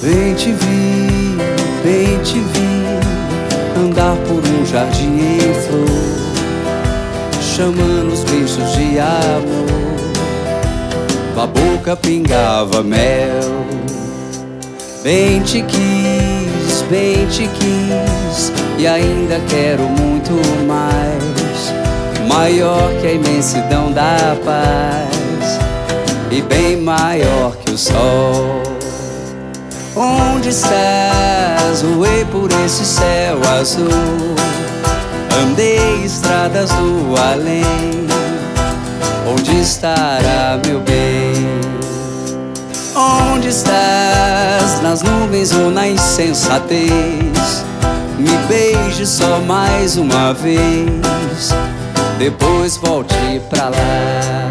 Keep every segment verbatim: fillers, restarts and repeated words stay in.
Bem te vi, bem te vi, andar por um jardim em flor, chamando os bichos de amor. Da boca pingava mel. Bem te quis, bem te quis, e ainda quero muito mais, maior que a imensidão da paz, e bem maior que o sol. Onde estás? Voei por esse céu azul, andei estradas do além. Onde estará meu bem? Onde estás? Nas nuvens ou na insensatez? Me beije só mais uma vez, depois volte pra lá.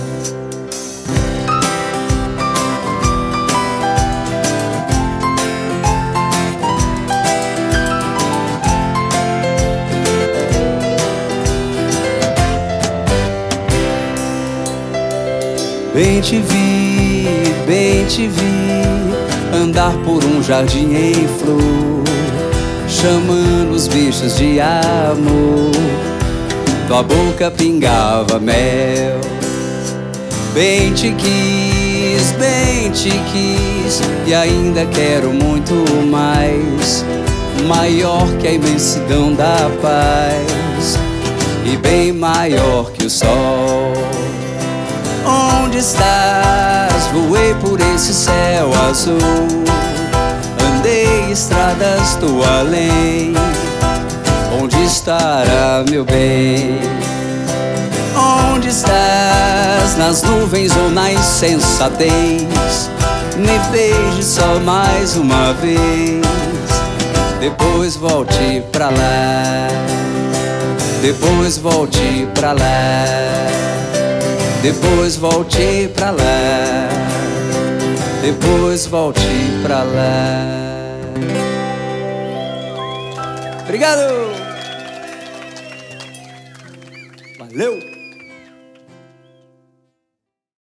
Bem te vi, bem te vi, andar por um jardim em flor, chamando os bichos de amor. Tua boca pingava mel. Bem te quis, bem te quis, e ainda quero muito mais, maior que a imensidão da paz, e bem maior que o sol. Onde estás? Voei por esse céu azul, andei estradas do além. Onde estará meu bem? Onde estás? Nas nuvens ou na insensatez? Me beije só mais uma vez, depois volte pra lá. Depois volte pra lá. Depois volte pra lá. Depois volte pra lá. Obrigado! Valeu!